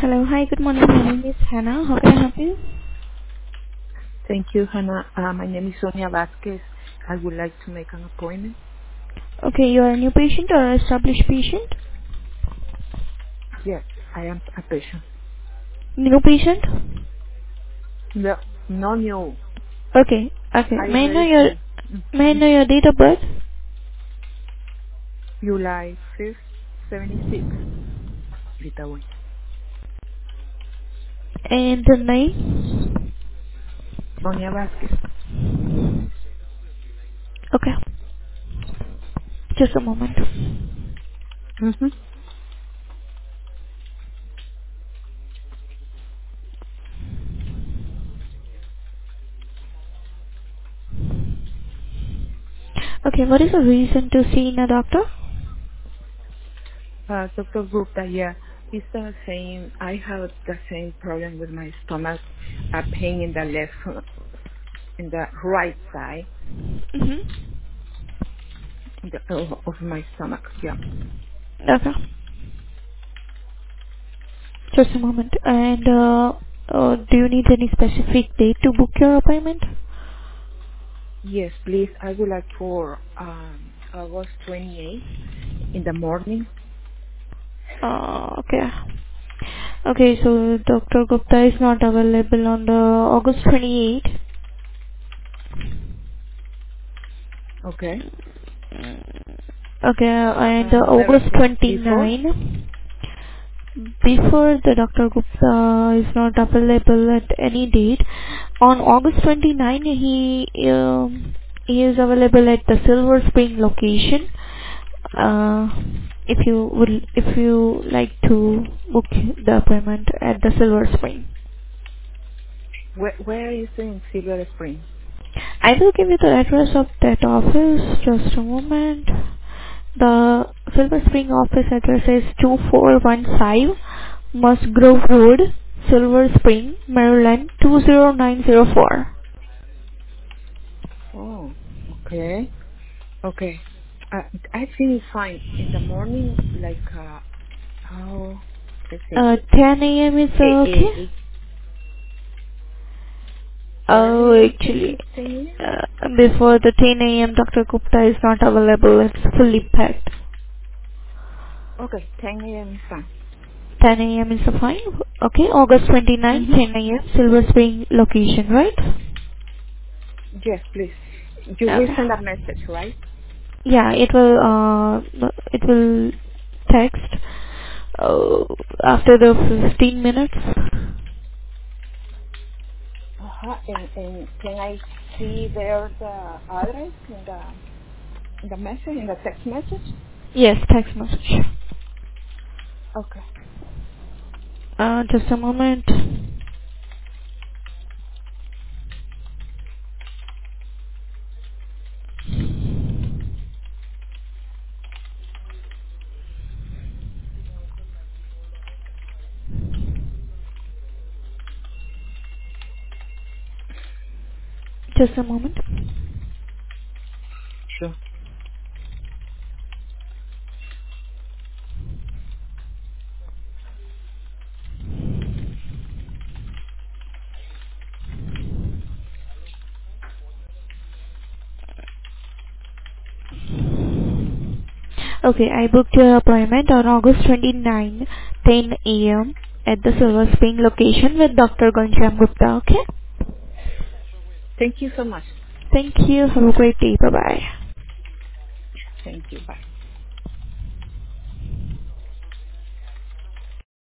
Hello. Hi, good morning. My name is Hannah. How can I help you? Thank you, Hannah. My name is Sonia Vasquez. I would like to make an appointment. Okay, you are a new patient or an established patient? Yes, I am a patient. New patient? No, no new. Okay. Okay. I already see. May I know your date of birth July 5th, 76. Little and the name? Sonia Vasquez. Okay. Just a moment. Mm-hmm. Okay, what is the reason to see in a doctor? Dr. Gupta, yeah, it's the same. I have the same problem with my stomach, a pain in the in the right side Mm-hmm. of my stomach. Yeah. Okay. Just a moment. And do you need any specific date to book your appointment? Yes, please. I would like for August 28th in the morning. Okay. Okay, so Dr. Gupta is not available on the August 28th. Okay. Okay, and August Where before? 29. Before the Dr. Gupta is not available at any date. On August 29, he is available at the Silver Spring location. Uh, if you like to book the appointment at the Silver Spring. Where is in Silver Spring? I will give you the address of that office. Just a moment. The Silver Spring office address is 2415 Musgrove Road, Silver Spring, Maryland 20904. Oh, okay. Okay. I think it's fine. In the morning, like, how, let's see, 10 a.m. is okay? 8, Oh, earlier, actually, 10 a.m.? before the 10 a.m. Dr. Gupta is not available. It's fully packed. Okay, 10 a.m. is fine. 10 a.m. is fine. Okay, August 29, Mm-hmm. 10 a.m. Silver Spring location, right? Yes, please. You will Okay. send a message, right? Yeah, it will text uh, after the 15 minutes. Uh-huh. And can I see there the address in the message, in the text message? Yes, text message. Okay. Just a moment. Just a moment. Sure. Okay, I booked your appointment on August 29, 10 a.m. at the Silver Spring location with Dr. Ghanshyam Gupta. Okay? Thank you so much. Thank you. Have a great day. Bye bye. Thank you. Bye.